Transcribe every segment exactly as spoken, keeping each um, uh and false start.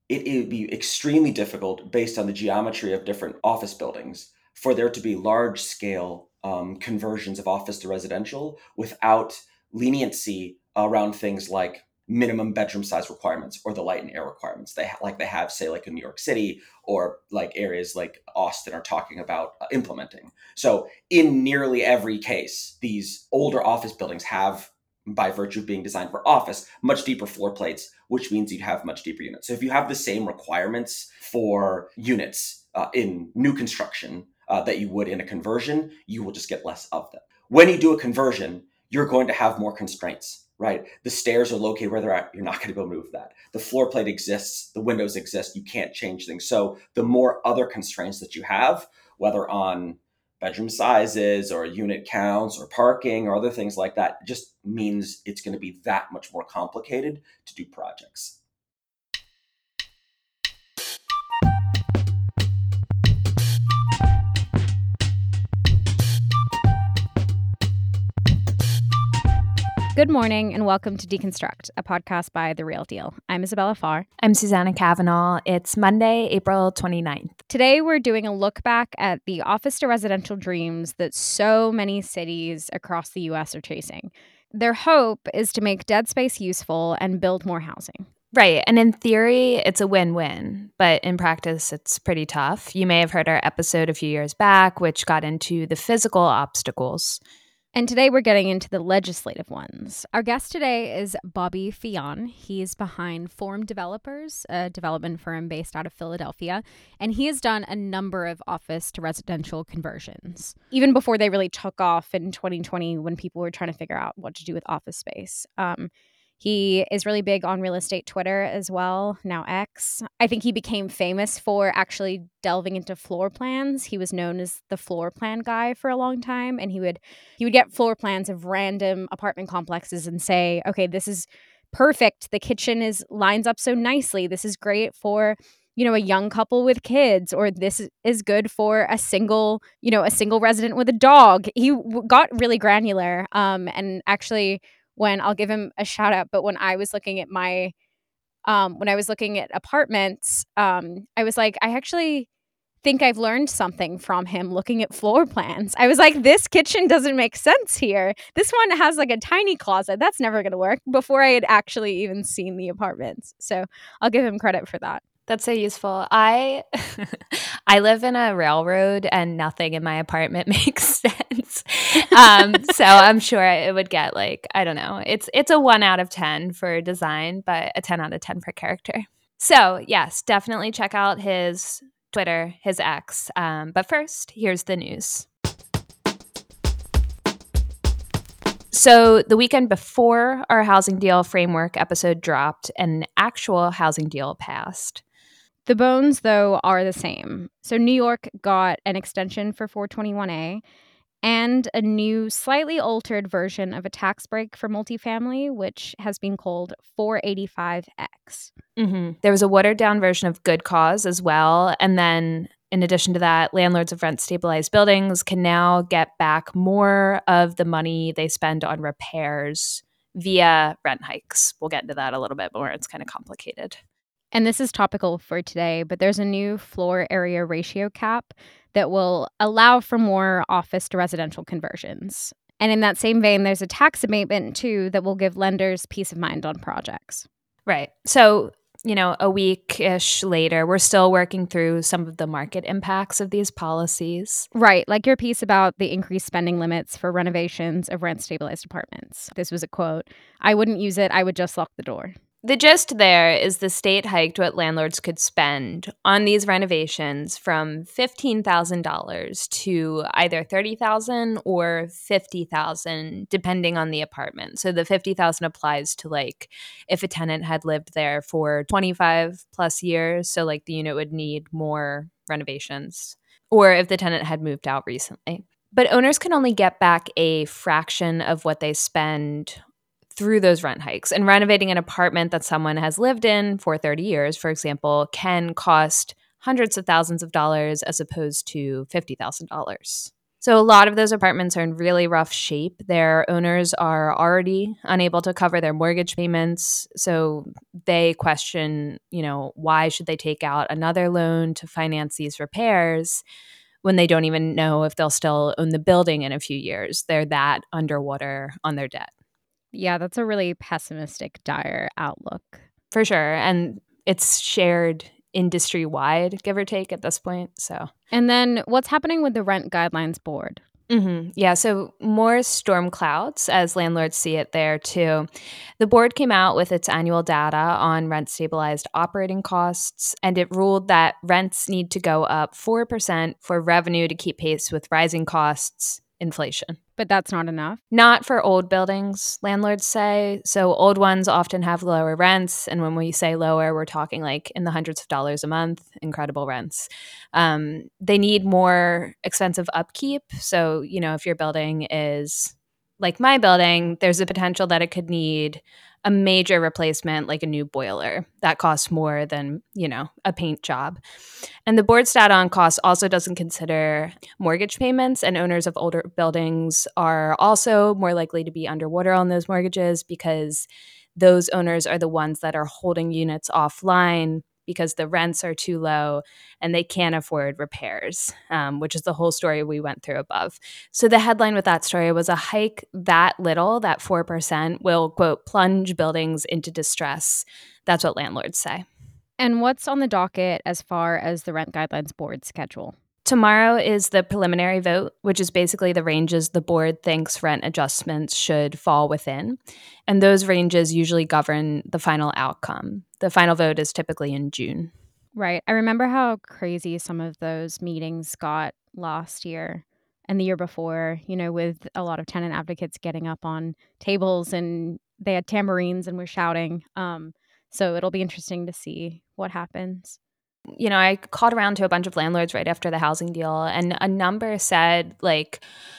it it would be extremely difficult based on the geometry of different office buildings for there to be large scale um, conversions of office to residential without leniency around things like minimum bedroom size requirements or the light and air requirements they ha- like they have, say, like in New York City, or like areas like Austin are talking about uh, implementing. So in nearly every case, these older office buildings have, by virtue of being designed for office, much deeper floor plates, which means you'd have much deeper units. So if you have the same requirements for units uh, in new construction uh, that you would in a conversion, you will just get less of them. When you do a conversion, you're going to have more constraints, right? The stairs are located where they're at. You're not going to be able to move that. The floor plate exists. The windows exist. You can't change things. So the more other constraints that you have, whether on bedroom sizes or unit counts or parking or other things like that, just means it's going to be that much more complicated to do projects. Good morning and welcome to Deconstruct, a podcast by The Real Deal. I'm Isabella Farr. I'm Susanna Kavanaugh. It's Monday, April twenty-ninth. Today we're doing a look back at the office to residential dreams that so many cities across the U S are chasing. Their hope is to make dead space useful and build more housing. Right. And in theory, it's a win-win, but in practice, it's pretty tough. You may have heard our episode a few years back, which got into the physical obstacles. And today we're getting into the legislative ones. Our guest today is Bobby Fion. He's behind Form Developers, a development firm based out of Philadelphia, and he has done a number of office to residential conversions, even before they really took off in twenty twenty when people were trying to figure out what to do with office space. Um, He is really big on real estate Twitter as well, now X. I think he became famous for actually delving into floor plans. He was known as the floor plan guy for a long time, and he would he would get floor plans of random apartment complexes and say, "Okay, this is perfect. The kitchen is lines up so nicely. This is great for, you know, a young couple with kids, or this is good for a single, you know, a single resident with a dog." He w- got really granular, um, and actually when I'll give him a shout out, but when I was looking at my, um, when I was looking at apartments, um, I was like, I actually think I've learned something from him looking at floor plans. I was like, this kitchen doesn't make sense here. This one has like a tiny closet. That's never going to work, before I had actually even seen the apartments. So I'll give him credit for that. That's so useful. I I live in a railroad and nothing in my apartment makes sense. Um, so I'm sure it would get like, I don't know. It's it's a one out of ten for design, but a ten out of ten for character. So yes, definitely check out his Twitter, his X. Um, but first, here's the news. So the weekend before our housing deal framework episode dropped, an actual housing deal passed. The bones, though, are the same. So New York got an extension for four twenty-one A and a new, slightly altered version of a tax break for multifamily, which has been called four eighty-five X. Mm-hmm. There was a watered-down version of Good Cause as well. And then, in addition to that, landlords of rent-stabilized buildings can now get back more of the money they spend on repairs via rent hikes. We'll get into that a little bit more. It's kind of complicated. And this is topical for today, but there's a new floor area ratio cap that will allow for more office to residential conversions. And in that same vein, there's a tax abatement, too, that will give lenders peace of mind on projects. Right. So, you know, a week-ish later, we're still working through some of the market impacts of these policies. Right. Like your piece about the increased spending limits for renovations of rent-stabilized apartments. This was a quote, "I wouldn't use it. I would just lock the door." The gist there is the state hiked what landlords could spend on these renovations from fifteen thousand dollars to either thirty thousand dollars or fifty thousand dollars, depending on the apartment. So the fifty thousand dollars applies to like if a tenant had lived there for twenty-five plus years, so like the unit would need more renovations, or if the tenant had moved out recently. But owners can only get back a fraction of what they spend through those rent hikes. And renovating an apartment that someone has lived in for thirty years, for example, can cost hundreds of thousands of dollars as opposed to fifty thousand dollars. So a lot of those apartments are in really rough shape. Their owners are already unable to cover their mortgage payments. So they question, you know, why should they take out another loan to finance these repairs when they don't even know if they'll still own the building in a few years? They're that underwater on their debt. Yeah, that's a really pessimistic, dire outlook. For sure. And it's shared industry wide, give or take at this point. So, and then what's happening with the Rent Guidelines Board? Mm-hmm. Yeah, so more storm clouds as landlords see it there too. The board came out with its annual data on rent stabilized operating costs, and it ruled that rents need to go up four percent for revenue to keep pace with rising costs, inflation. But that's not enough? Not for old buildings, landlords say. So old ones often have lower rents. And when we say lower, we're talking like in the hundreds of dollars a month, incredible rents. Um, they need more expensive upkeep. So, you know, if your building is like my building, there's a potential that it could need a major replacement, like a new boiler. That costs more than, you know, a paint job. And the board stat on costs also doesn't consider mortgage payments, and owners of older buildings are also more likely to be underwater on those mortgages because those owners are the ones that are holding units offline because the rents are too low and they can't afford repairs, um, which is the whole story we went through above. So the headline with that story was a hike that little, that four percent, will, quote, plunge buildings into distress. That's what landlords say. And what's on the docket as far as the Rent Guidelines Board schedule? Tomorrow is the preliminary vote, which is basically the ranges the board thinks rent adjustments should fall within. And those ranges usually govern the final outcome. The final vote is typically in June. Right. I remember how crazy some of those meetings got last year and the year before, you know, with a lot of tenant advocates getting up on tables and they had tambourines and were shouting. Um, so it'll be interesting to see what happens. You know, I called around to a bunch of landlords right after the housing deal, and a number said, like,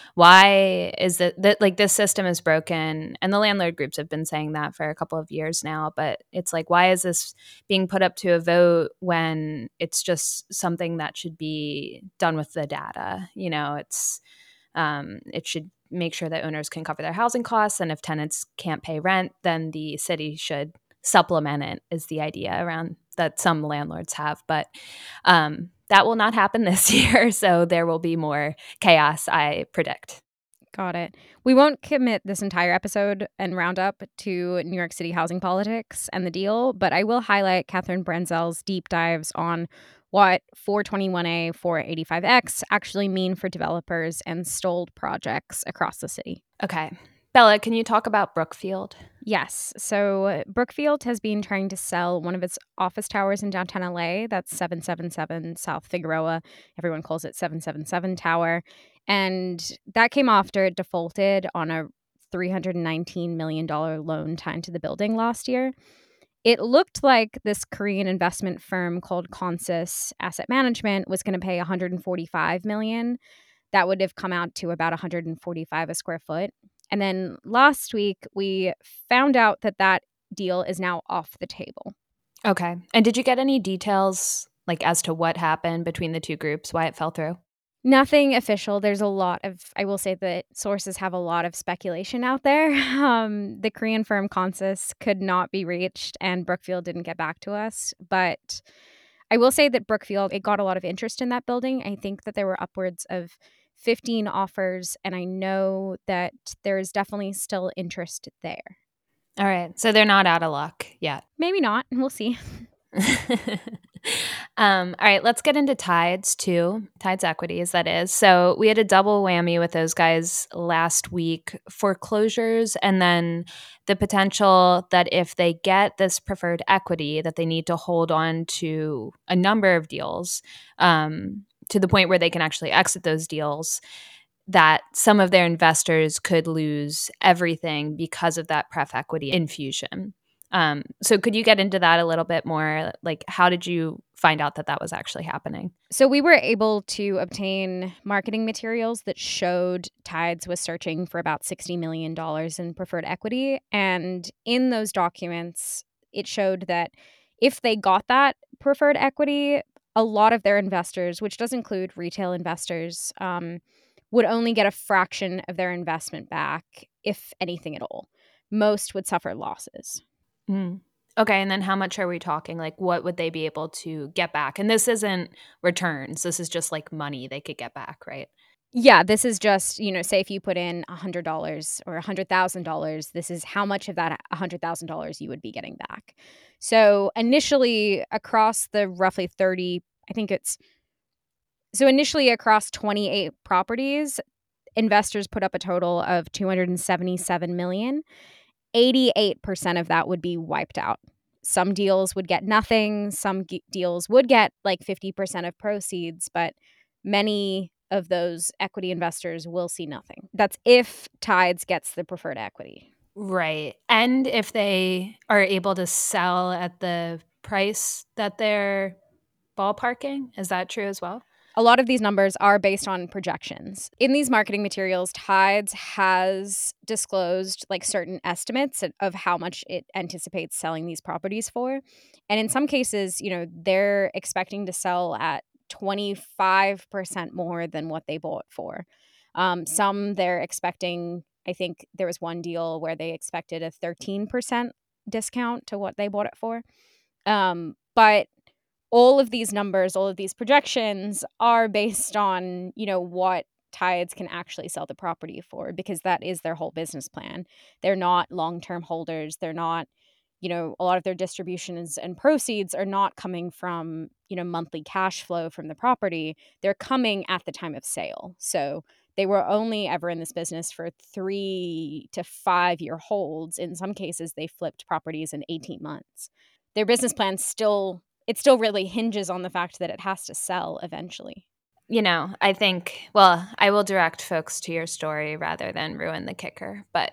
why is it that, like, this system is broken? And the landlord groups have been saying that for a couple of years now, but it's like, why is this being put up to a vote when it's just something that should be done with the data? You know, it's, um, it should make sure that owners can cover their housing costs, and if tenants can't pay rent, then the city should supplement it, is the idea around that some landlords have. But um, that will not happen this year. So there will be more chaos, I predict. Got it. We won't commit this entire episode and roundup to New York City housing politics and the deal, but I will highlight Catherine Branzell's deep dives on what four twenty-one A, four eighty-five X actually mean for developers and stalled projects across the city. Okay. Bella, can you talk about Brookfield? Yes. So Brookfield has been trying to sell one of its office towers in downtown L A. That's seven seventy-seven South Figueroa. Everyone calls it seven seventy-seven Tower. And that came after it defaulted on a three hundred nineteen million dollars loan tied to the building last year. It looked like this Korean investment firm called Consus Asset Management was going to pay one hundred forty-five million dollars. That would have come out to about one hundred forty-five a square foot. And then last week, we found out that that deal is now off the table. Okay. And did you get any details, like, as to what happened between the two groups, why it fell through? Nothing official. There's a lot of, I will say that sources have a lot of speculation out there. Um, the Korean firm Consus could not be reached, and Brookfield didn't get back to us. But I will say that Brookfield, it got a lot of interest in that building. I think that there were upwards of fifteen offers, and I know that there is definitely still interest there. All right. So they're not out of luck yet. Maybe not. We'll see. um, all right. Let's get into Tides, too. Tides Equities, that is. So we had a double whammy with those guys last week: foreclosures, and then the potential that if they get this preferred equity, that they need to hold on to a number of deals, um, to the point where they can actually exit those deals, that some of their investors could lose everything because of that pref equity infusion. Um, so could you get into that a little bit more? Like, how did you find out that that was actually happening? So we were able to obtain marketing materials that showed Tides was searching for about sixty million dollars in preferred equity. And in those documents, it showed that if they got that preferred equity, a lot of their investors, which does include retail investors, um, would only get a fraction of their investment back, if anything at all. Most would suffer losses. Mm. Okay, and then how much are we talking? Like, what would they be able to get back? And this isn't returns. This is just like money they could get back, right? Yeah, this is just, you know, say if you put in one hundred dollars or one hundred thousand dollars, this is how much of that one hundred thousand dollars you would be getting back. So initially across the roughly thirty, I think it's, so initially across twenty-eight properties, investors put up a total of two hundred seventy-seven million dollars. eighty-eight percent of that would be wiped out. Some deals would get nothing. Some g- deals would get like fifty percent of proceeds, but many of those equity investors will see nothing. That's if Tides gets the preferred equity. Right. And if they are able to sell at the price that they're ballparking, is that true as well? A lot of these numbers are based on projections. In these marketing materials, Tides has disclosed like certain estimates of how much it anticipates selling these properties for. And in some cases, you know, they're expecting to sell at twenty-five percent more than what they bought for. Um, some they're expecting, I think there was one deal where they expected a thirteen percent discount to what they bought it for. Um, but all of these numbers, all of these projections are based on, you know, what Tides can actually sell the property for, because that is their whole business plan. They're not long-term holders. They're not, you know, a lot of their distributions and proceeds are not coming from, you know, monthly cash flow from the property. They're coming at the time of sale. So they were only ever in this business for three to five year holds. In some cases, they flipped properties in eighteen months. Their business plan still, it still really hinges on the fact that it has to sell eventually. You know, I think, well, I will direct folks to your story rather than ruin the kicker, but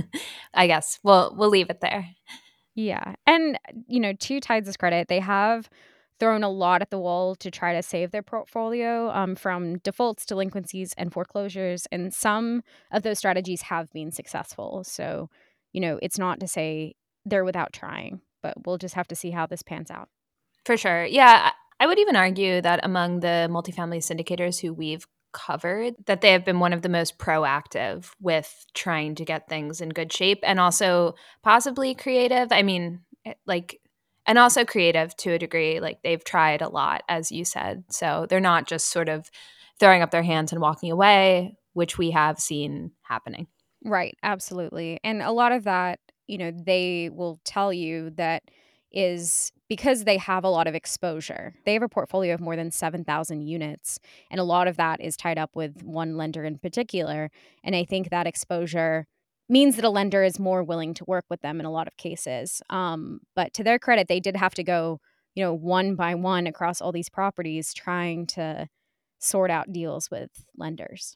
I guess we'll we'll leave it there. Yeah. And, you know, to Tides' credit, they have thrown a lot at the wall to try to save their portfolio um, from defaults, delinquencies, and foreclosures. And some of those strategies have been successful. So, you know, it's not to say they're without trying, but we'll just have to see how this pans out. For sure. Yeah. I would even argue that among the multifamily syndicators who we've covered, that they have been one of the most proactive with trying to get things in good shape and also possibly creative. I mean, it- like, and also creative to a degree. Like, they've tried a lot, as you said. So they're not just sort of throwing up their hands and walking away, which we have seen happening. Right, absolutely. And a lot of that, you know, they will tell you that is because they have a lot of exposure. They have a portfolio of more than seven thousand units, and a lot of that is tied up with one lender in particular. And I think that exposure means that a lender is more willing to work with them in a lot of cases. Um, but to their credit, they did have to go, you know, one by one across all these properties trying to sort out deals with lenders.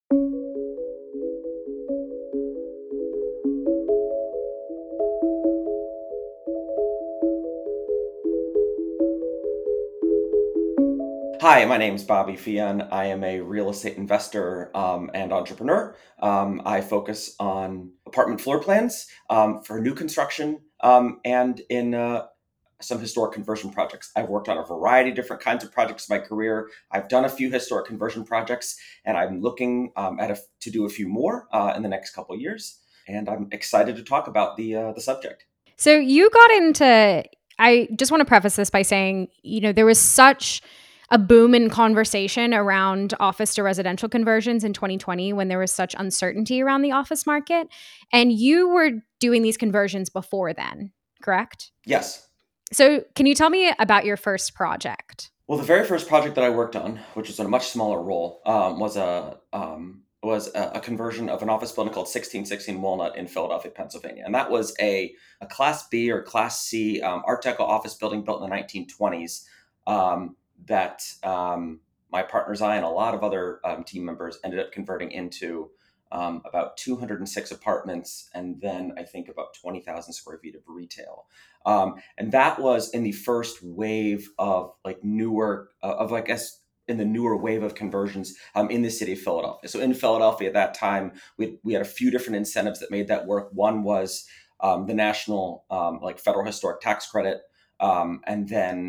Hi, my name is Bobby Fian. I am a real estate investor um, and entrepreneur. Um, I focus on apartment floor plans um, for new construction um, and in uh, some historic conversion projects. I've worked on a variety of different kinds of projects in my career. I've done a few historic conversion projects, and I'm looking um, at a, to do a few more uh, in the next couple of years. And I'm excited to talk about the uh, the subject. So you got into, I just want to preface this by saying, you know, there was such a boom in conversation around office to residential conversions in twenty twenty when there was such uncertainty around the office market. And you were doing these conversions before then, correct? Yes. So can you tell me about your first project? Well, the very first project that I worked on, which was in a much smaller role, um, was a um, was a, a conversion of an office building called sixteen sixteen Walnut in Philadelphia, Pennsylvania, and that was a, a Class B or Class C um, Art Deco office building built in the nineteen twenties. Um, that um, my partners, I, and a lot of other um, team members ended up converting into um, about two hundred six apartments, and then I think about twenty thousand square feet of retail. Um, and that was in the first wave of like newer, uh, of I guess in the newer wave of conversions um, in the city of Philadelphia. So in Philadelphia at that time, we we had a few different incentives that made that work. One was um, the national um, like federal historic tax credit, um, and then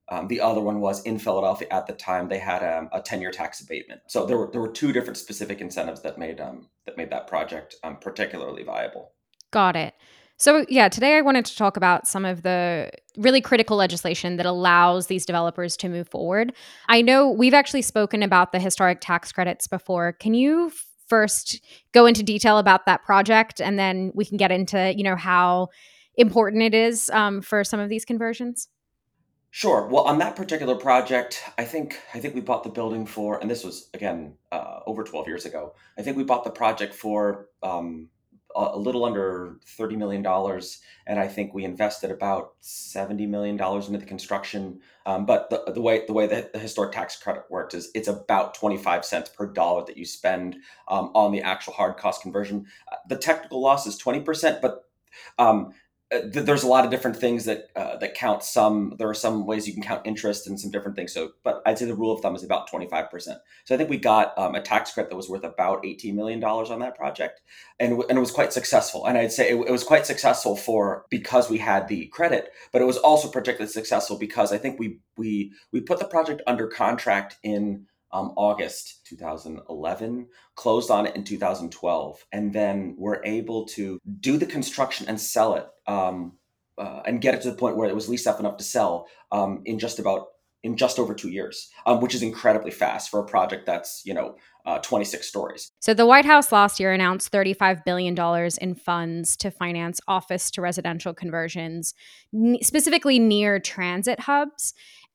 Um, the other one was in Philadelphia at the time. They had um, a ten-year tax abatement. So there were there were two different specific incentives that made um, that made that project um, particularly viable. Got it. So, yeah, today I wanted to talk about some of the really critical legislation that allows these developers to move forward. I know we've actually spoken about the historic tax credits before. Can you first go into detail about that project, and then we can get into, you know, how important it is um, for some of these conversions? Sure. Well, on that particular project, I think I think we bought the building for, and this was again uh, over twelve years ago. I think we bought the project for um, a, a little under thirty million dollars, and I think we invested about seventy million dollars into the construction. Um, but the, the way the way that the historic tax credit works is it's about twenty five cents per dollar that you spend um, on the actual hard cost conversion. Uh, The technical loss is twenty percent, but um, uh, th- there's a lot of different things that uh, that count. Some there are some ways you can count interest and some different things. So, but I'd say the rule of thumb is about twenty-five percent. So I think we got um, a tax credit that was worth about eighteen million dollars on that project, and w- and it was quite successful. And I'd say it, it was quite successful for because we had the credit, but it was also particularly successful because I think we we we put the project under contract in um, August two thousand eleven, closed on it in two thousand twelve, and then were able to do the construction and sell it, um, uh, and get it to the point where it was leased up enough to sell um, in just about in just over two years, um, which is incredibly fast for a project that's you know uh, twenty-six stories. So, the White House last year announced thirty-five billion dollars in funds to finance office to residential conversions, n- specifically near transit hubs.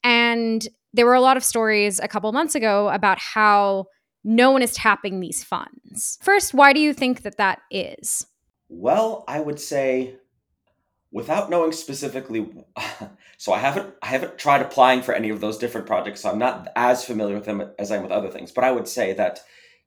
And there were a lot of stories a couple months ago about how no one is tapping these funds. First, why do you think that that is? Well, I would say without knowing specifically, so I haven't I haven't tried applying for any of those different projects, so I'm not as familiar with them as I am with other things. But I would say that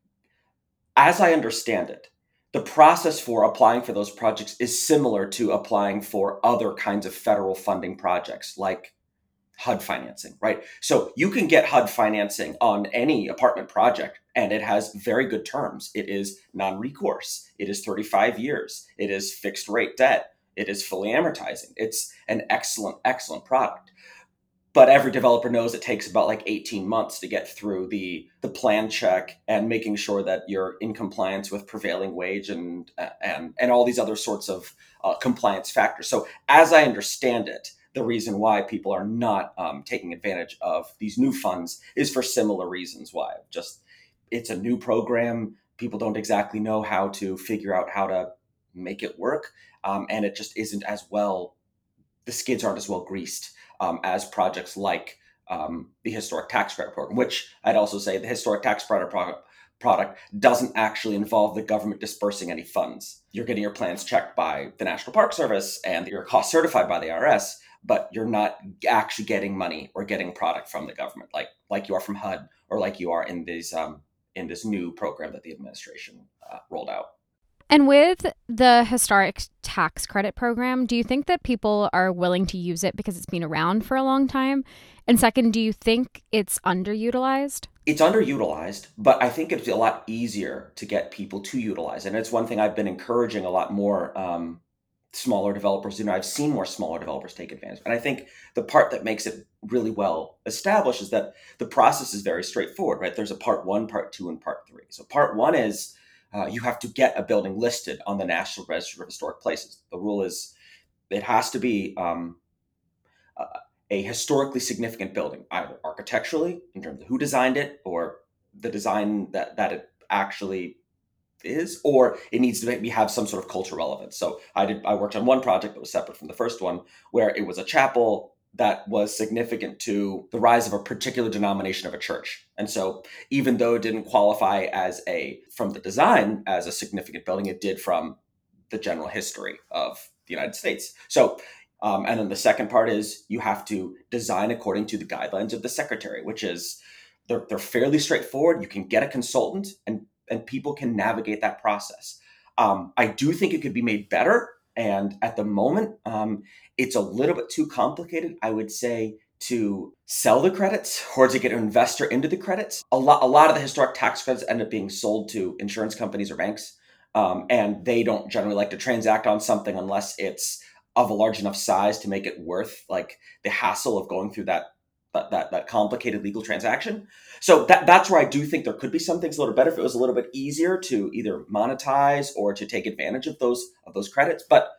as I understand it, the process for applying for those projects is similar to applying for other kinds of federal funding projects like H U D financing, right? So you can get H U D financing on any apartment project, and it has very good terms. It is non recourse, it is thirty-five years, it is fixed rate debt, it is fully amortizing. It's an excellent, excellent product. But every developer knows it takes about like eighteen months to get through the the plan check and making sure that you're in compliance with prevailing wage and and and all these other sorts of uh, compliance factors. So as I understand it, the reason why people are not um, taking advantage of these new funds is for similar reasons. Why just it's a new program, people don't exactly know how to figure out how to make it work, um, and it just isn't as well, the skids aren't as well greased um, as projects like um, the historic tax credit program, which I'd also say the historic tax credit pro- product doesn't actually involve the government dispersing any funds. You're getting your plans checked by the National Park Service and you're cost certified by the I R S, but you're not actually getting money or getting product from the government like like you are from H U D or like you are in these um, in this new program that the administration uh, rolled out. And with the historic tax credit program, do you think that people are willing to use it because it's been around for a long time? And second, do you think it's underutilized? It's underutilized, but I think it's a lot easier to get people to utilize it. And it's one thing I've been encouraging a lot more um, smaller developers. You know, I've seen more smaller developers take advantage. And I think the part that makes it really well established is that the process is very straightforward, right? There's a part one, part two, and part three. So part one is uh, you have to get a building listed on the National Register of Historic Places. The rule is it has to be um, uh, a historically significant building, either architecturally, in terms of who designed it, or the design that, that it actually is, or it needs to maybe have some sort of cultural relevance. So I did I worked on one project that was separate from the first one, where it was a chapel that was significant to the rise of a particular denomination of a church. And so even though it didn't qualify as a from the design as a significant building, it did from the general history of the United States. So um, and then the second part is you have to design according to the guidelines of the secretary, which is they're, they're fairly straightforward. You can get a consultant and and people can navigate that process. Um, I do think it could be made better. And at the moment, um, it's a little bit too complicated, I would say, to sell the credits or to get an investor into the credits. A lot, a lot of the historic tax credits end up being sold to insurance companies or banks. Um, and they don't generally like to transact on something unless it's of a large enough size to make it worth like the hassle of going through that that, that, that complicated legal transaction. So that, that's where I do think there could be some things a little better if it was a little bit easier to either monetize or to take advantage of those of those credits. But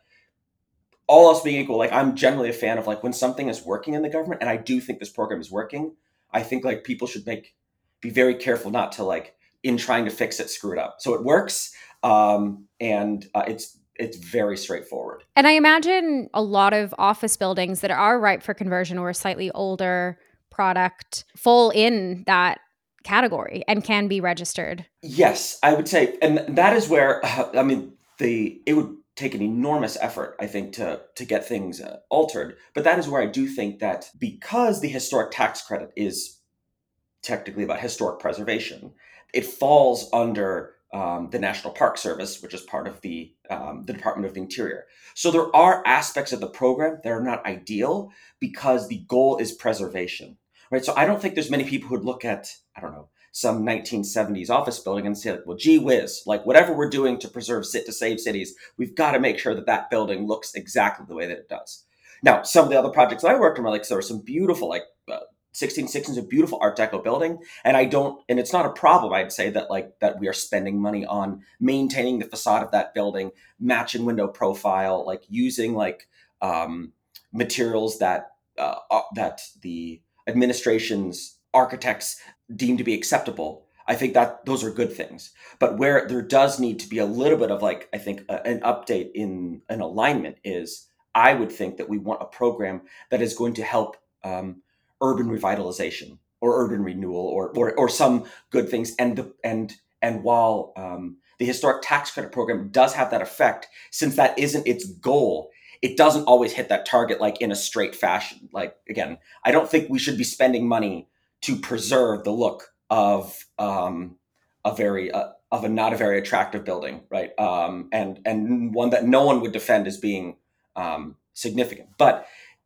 all else being equal, like I'm generally a fan of like when something is working in the government, and I do think this program is working. I think like people should make be very careful not to like in trying to fix it screw it up. So it works, um, and uh, it's it's very straightforward. And I imagine a lot of office buildings that are ripe for conversion or a slightly older product fall in that category and can be registered. Yes, I would say, and that is where uh, I mean the it would take an enormous effort, I think, to to get things uh, altered. But that is where I do think that because the historic tax credit is technically about historic preservation, it falls under um, the National Park Service, which is part of the um, the Department of the Interior. So there are aspects of the program that are not ideal because the goal is preservation, right? So I don't think there's many people who'd look at, I don't know, some nineteen seventies office building and say, like, well, gee whiz, like whatever we're doing to preserve sit to save cities, we've got to make sure that that building looks exactly the way that it does. Now, some of the other projects I worked on were like, so there were some beautiful, like uh, sixteen sixteen is a beautiful Art Deco building, and I don't, and it's not a problem. I'd say that like that we are spending money on maintaining the facade of that building, matching window profile, like using like um, materials that uh, uh, that the administration's architects deem to be acceptable. I think that those are good things. But where there does need to be a little bit of like, I think a, an update in an alignment is I would think that we want a program that is going to help um, urban revitalization or urban renewal or, or or some good things. And the and and while um, the historic tax credit program does have that effect, since that isn't its goal, it doesn't always hit that target like in a straight fashion. Like again, I don't think we should be spending money to preserve the look of um, a very uh, of a not a very attractive building, right? Um, and and one that no one would defend as being um, significant. But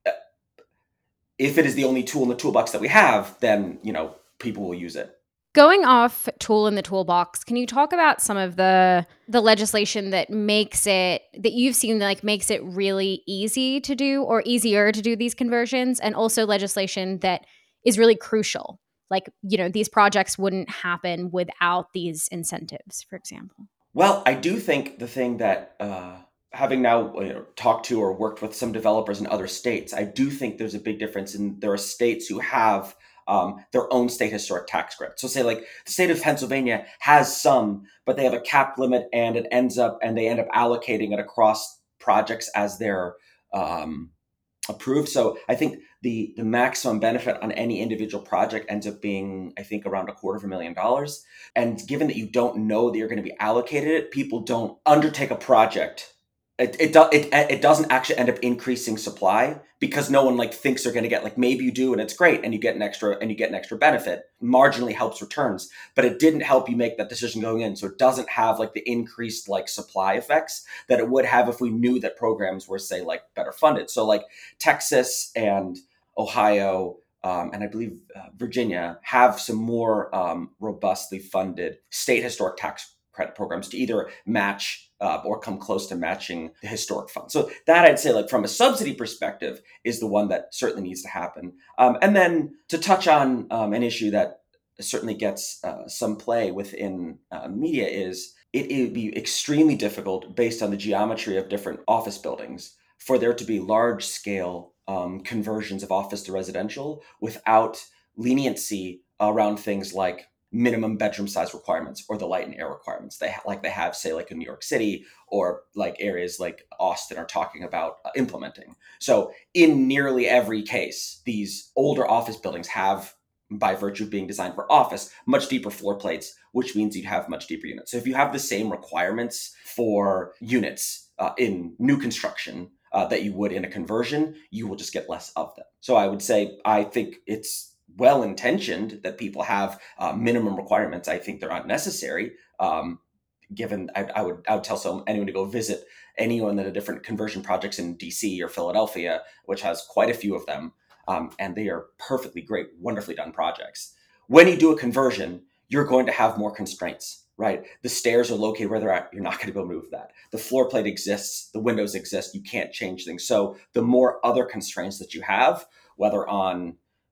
if it is the only tool in the toolbox that we have, then you know people will use it. Going off tool in the toolbox, can you talk about some of the the legislation that makes it that you've seen like makes it really easy to do or easier to do these conversions, and also legislation that is really crucial? Like, you know, these projects wouldn't happen without these incentives, for example. Well, I do think the thing that uh, having now you know, talked to or worked with some developers in other states, I do think there's a big difference in there are states who have um, their own state historic tax credit. So say like the state of Pennsylvania has some, but they have a cap limit and it ends up and they end up allocating it across projects as they're um, approved. So I think the the maximum benefit on any individual project ends up being, I think, around a quarter of a million dollars. And given that you don't know that you're going to be allocated it, people don't undertake a project. It it, do, it it doesn't actually end up increasing supply because no one like thinks they're going to get like maybe you do and it's great and you get an extra and you get an extra benefit. Marginally helps returns, but it didn't help you make that decision going in. So it doesn't have like the increased like supply effects that it would have if we knew that programs were say like better funded. So like Texas and Ohio, um, and I believe uh, Virginia have some more um, robustly funded state historic tax credit programs to either match uh, or come close to matching the historic fund. So that I'd say, like from a subsidy perspective, is the one that certainly needs to happen. Um, and then to touch on um, an issue that certainly gets uh, some play within uh, media is it, it would be extremely difficult based on the geometry of different office buildings for there to be large scale um, conversions of office to residential without leniency around things like minimum bedroom size requirements or the light and air requirements they ha- like they have say like in New York City or like areas like Austin are talking about uh, implementing. So in nearly every case, these older office buildings have, by virtue of being designed for office, much deeper floor plates, which means you'd have much deeper units. So if you have the same requirements for units uh, in new construction uh, that you would in a conversion, you will just get less of them. So I would say I think it's well intentioned that people have uh, minimum requirements. I think they're not necessary. Um, given, I, I would I would tell someone anyone to go visit anyone at a different conversion projects in D C or Philadelphia, which has quite a few of them, um, and they are perfectly great, wonderfully done projects. When you do a conversion, you're going to have more constraints, right? The stairs are located where they're at. You're not going to be able to move that. The floor plate exists. The windows exist. You can't change things. So the more other constraints that you have, whether on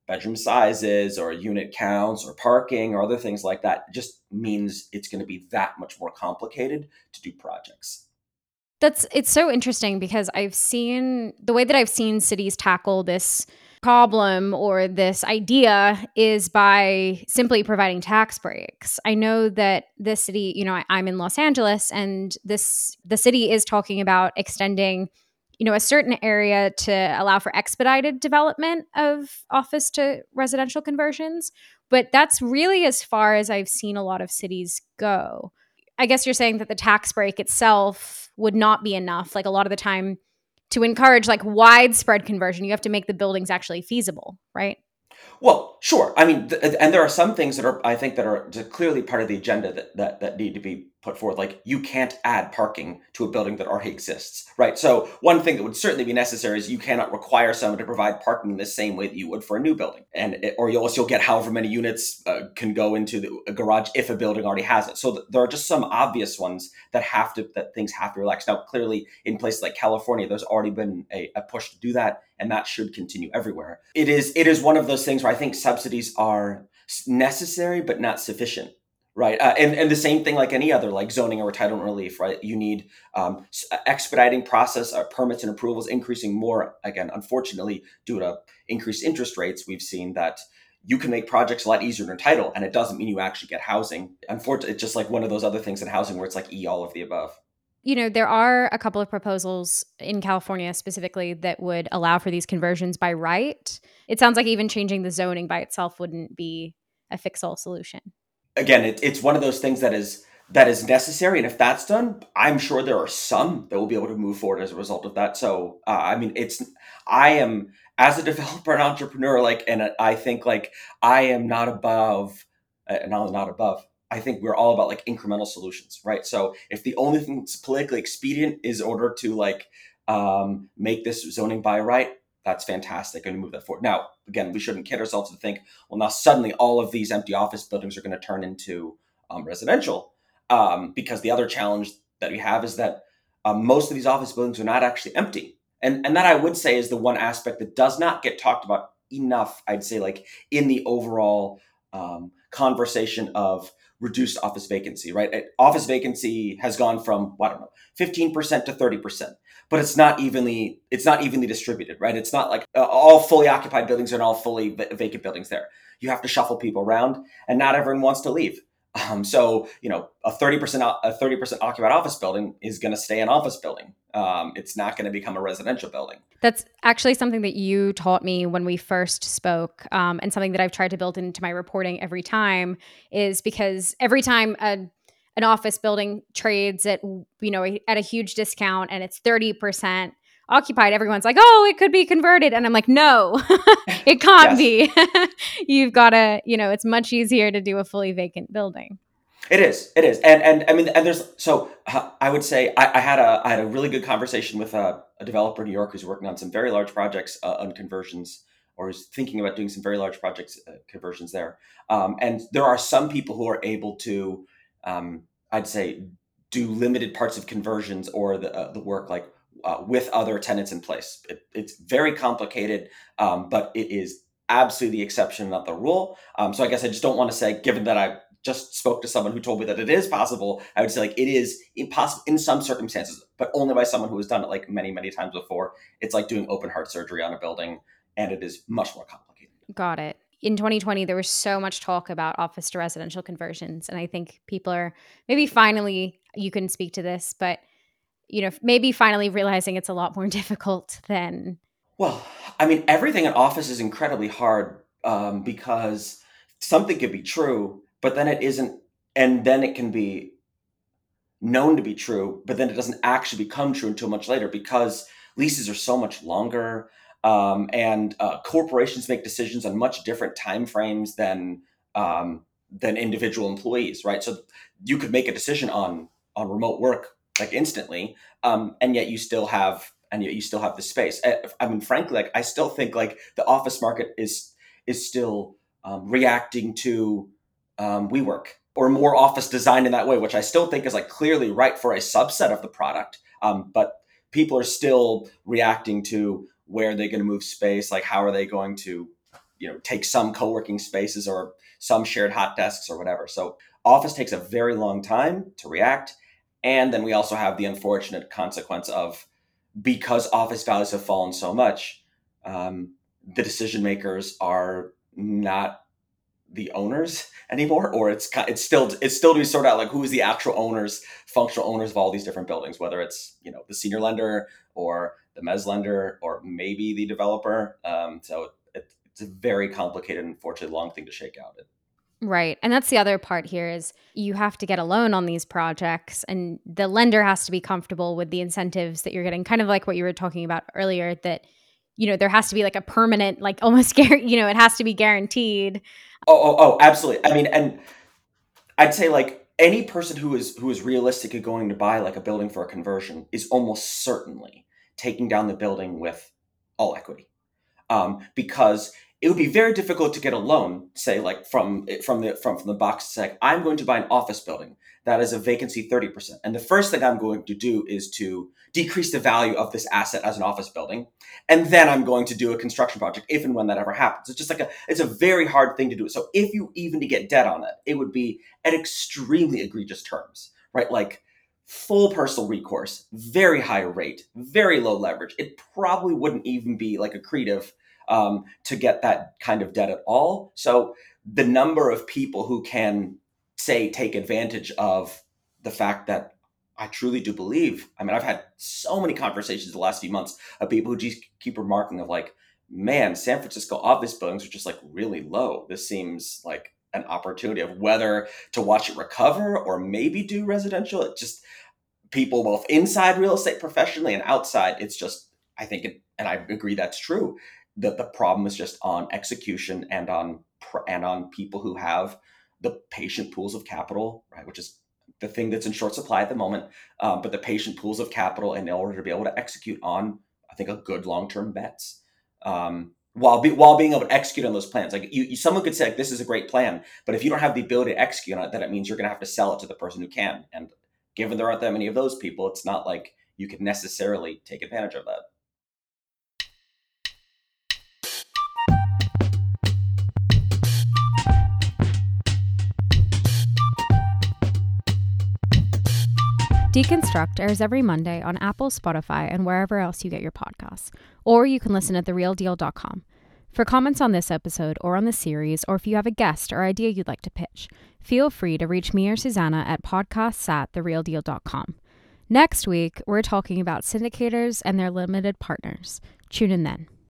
bedroom sizes or unit counts or parking or other things like that. It just means it's going to be that much more complicated to do projects. That's it's so interesting because I've seen the way that I've seen cities tackle this problem or this idea is by simply providing tax breaks. I know that this city, you know, I, I'm in Los Angeles, and this the city is talking about extending, you know, a certain area to allow for expedited development of office to residential conversions. But that's really as far as I've seen a lot of cities go. I guess you're saying that the tax break itself would not be enough. Like a lot of the time, to encourage like widespread conversion, you have to make the buildings actually feasible, right? Well, sure. I mean, th- and there are some things that are, I think, that are just clearly part of the agenda that, that that need to be put forward. Like, you can't add parking to a building that already exists, right? So one thing that would certainly be necessary is you cannot require someone to provide parking in the same way that you would for a new building, and it, or you'll you'll get however many units uh, can go into the, a garage if a building already has it. So th- there are just some obvious ones that have to that things have to relax. Now, clearly, in places like California, there's already been a, a push to do that, and that should continue everywhere. It is it is one of those things where I think subsidies are necessary but not sufficient, right? Uh, and and the same thing like any other like zoning or entitlement relief, right? You need um, expediting process, uh, permits and approvals increasing more. Again, unfortunately, due to increased interest rates, we've seen that you can make projects a lot easier to entitle, and it doesn't mean you actually get housing. Unfortunately, it's just like one of those other things in housing where it's like E, all of the above. You know, there are a couple of proposals in California specifically that would allow for these conversions by right. It sounds like even changing the zoning by itself wouldn't be a fix-all solution. Again, it, it's one of those things that is that is necessary, and if that's done, I'm sure there are some that will be able to move forward as a result of that. So, uh, I mean, it's I am as a developer and entrepreneur, like, and I think like I am not above, uh, not not above. I think we're all about like incremental solutions, right? So, if the only thing that's politically expedient is in order to like um, make this zoning by right, that's fantastic, and move that forward. Now, again, we shouldn't kid ourselves to think, well, now suddenly all of these empty office buildings are going to turn into um, residential, um, because the other challenge that we have is that um, most of these office buildings are not actually empty, and and that I would say is the one aspect that does not get talked about enough. I'd say like in the overall um, conversation of reduced office vacancy, right? Uh, Office vacancy has gone from, I don't know, fifteen percent to thirty percent, but it's not evenly it's not evenly distributed, right? It's not like uh, all fully occupied buildings and all fully v- vacant buildings there. You have to shuffle people around, and not everyone wants to leave. Um, so you know, a thirty percent o- a thirty percent occupied office building is going to stay an office building. Um, it's not going to become a residential building. That's actually something that you taught me when we first spoke, um, and something that I've tried to build into my reporting every time is because every time a, an office building trades at, you know, at a huge discount and it's thirty percent occupied, everyone's like, oh, it could be converted. And I'm like, no, it can't be. You've got to, you know, it's much easier to do a fully vacant building. It is. It is. And and I mean, and there's so uh, I would say I, I had a I had a really good conversation with a, a developer in New York who's working on some very large projects uh, on conversions, or is thinking about doing some very large projects uh, conversions there. Um, and there are some people who are able to, um, I'd say, do limited parts of conversions or the uh, the work like uh, with other tenants in place. It, it's very complicated, um, but it is absolutely the exception, not the rule. Um, so I guess I just don't want to say, given that I just spoke to someone who told me that it is possible, I would say like it is impossible in some circumstances, but only by someone who has done it like many, many times before. It's like doing open heart surgery on a building, and it is much more complicated. Got it. In twenty twenty, there was so much talk about office to residential conversions. And I think people are maybe finally, you can speak to this, but, you know, maybe finally realizing it's a lot more difficult than. Well, I mean, everything in office is incredibly hard um, because something could be true, but then it isn't, and then it can be known to be true, but then it doesn't actually become true until much later because leases are so much longer, um, and uh, corporations make decisions on much different timeframes than um, than individual employees, right? So you could make a decision on on remote work like instantly, um, and yet you still have and yet you still have the space. I, I mean, frankly, like I still think like the office market is is still um, reacting to um, WeWork or more office design in that way, which I still think is like clearly right for a subset of the product. Um, but people are still reacting to where they're going to move space, like how are they going to you know, take some co-working spaces or some shared hot desks or whatever. So office takes a very long time to react. And then we also have the unfortunate consequence of, because office values have fallen so much, um, the decision makers are not the owners anymore, or it's it's still it's still to be sorted out, like who is the actual owners, functional owners of all these different buildings, whether it's, you know, the senior lender or the mezz lender or maybe the developer. Um, so it, it's a very complicated and unfortunately long thing to shake out. Right. And that's the other part here is you have to get a loan on these projects, and the lender has to be comfortable with the incentives that you're getting, kind of like what you were talking about earlier, that, you know, there has to be like a permanent, like almost, you know, it has to be guaranteed. Oh, oh, oh, absolutely. I mean, and I'd say like any person who is who is realistic at going to buy like a building for a conversion is almost certainly taking down the building with all equity, um, because it would be very difficult to get a loan, say like from from the from, from the box to say, I'm going to buy an office building that is a vacancy thirty percent. And the first thing I'm going to do is to decrease the value of this asset as an office building. And then I'm going to do a construction project if and when that ever happens. It's just like a, it's a very hard thing to do. So if you even to get debt on it, it would be at extremely egregious terms, right? Like full personal recourse, very high rate, very low leverage. It probably wouldn't even be like accretive um, to get that kind of debt at all. So the number of people who can say take advantage of the fact that I truly do believe, I mean, I've had so many conversations the last few months of people who just keep remarking of like, man, San Francisco office buildings are just like really low. This seems like an opportunity of whether to watch it recover or maybe do residential. It just, people both inside real estate professionally and outside, it's just, I think, it, and I agree that's true, that the problem is just on execution and on and on people who have the patient pools of capital, right, which is the thing that's in short supply at the moment, um, but the patient pools of capital in order to be able to execute on, I think, a good long-term bets, um, while be, while being able to execute on those plans. Like you, you, someone could say, like, this is a great plan, but if you don't have the ability to execute on it, then it means you're going to have to sell it to the person who can. And given there aren't that many of those people, it's not like you could necessarily take advantage of that. Deconstruct airs every Monday on Apple, Spotify, and wherever else you get your podcasts. Or you can listen at the real deal dot com. For comments on this episode or on the series, or if you have a guest or idea you'd like to pitch, feel free to reach me or Susanna at podcasts at the real deal dot com. Next week, we're talking about syndicators and their limited partners. Tune in then.